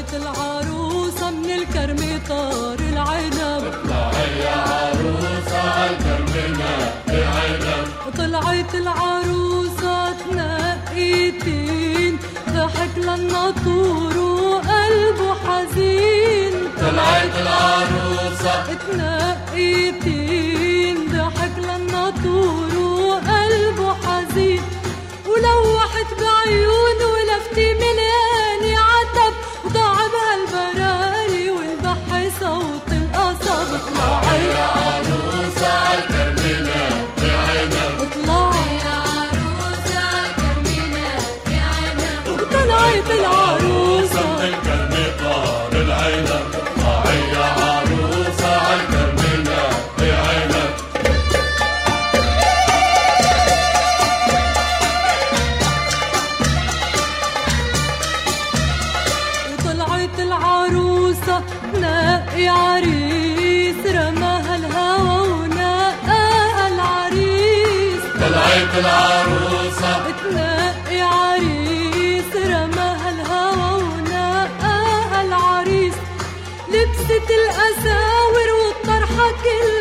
طلعت العروسة من الكرم طار العنب. اطلعي يا عروسة عالكرمنا بعنب. طلعت العروسة تنقيتين ضحك للناطور وقلبه حزين. طلعت العروسة تنقيتين ضحك للناطور وقلبه حزين. ولوحت بعيونه ولفتي ملياني عتب وضاعبها البراري والبحي صوت القصب. اطلعي يا عروسة عالكرمنا بعنب. اطلعي يا عروسة عالكرمنا بعنب. وطلعت العروسة من الكرم طار العنب. اطلعي يا عروسة عالكرمنا بعنب. وطلعت العروسة تنقي عريس رماها الهوى ونقاها العريس. طلعت العروسة تنقي عريس رماها الهوى ونقاها العريس. لبست الأساور والطرحة كلها